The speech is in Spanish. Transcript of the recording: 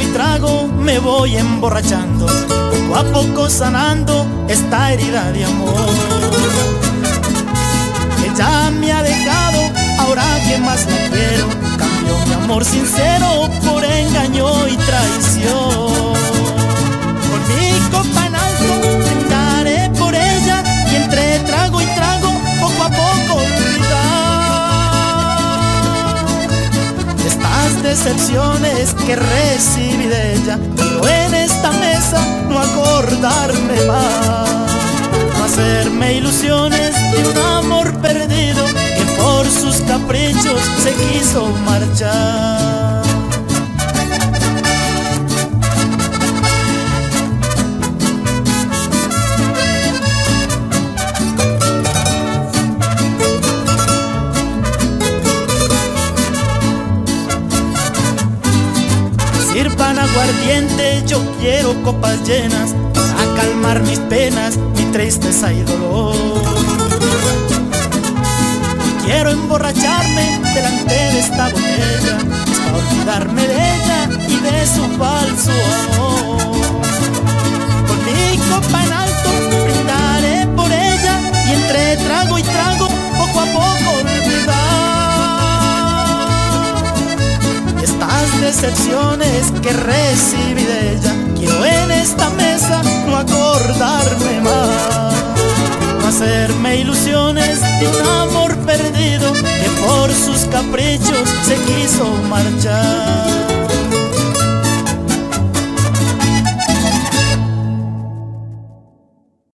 trago me voy emborrachando, poco a poco sanando esta herida de amor. Ella me ha dejado, ahora que más la quiero, cambio mi amor sincero por engaño y traición. Con mi copa en alto brindaré por ella, y entre trago y trago poco a poco olvidar estas decepciones que recibí de ella. Quiero en esta mesa no acordarme más, no hacerme ilusiones de un amor perdido que por sus caprichos se quiso marchar. Sirvan aguardiente, yo quiero copas llenas para calmar mis penas, mi tristeza y dolor. Quiero emborracharme delante de esta botella, para olvidarme de ella y de su falso amor. Con mi copa en alto brindaré por ella, y entre trago y trago poco a poco olvidar estas decepciones que recibí de ella. Quiero en esta mesa no acordarme más, no hacerme ilusiones de un amor perdido que por sus caprichos se quiso marchar.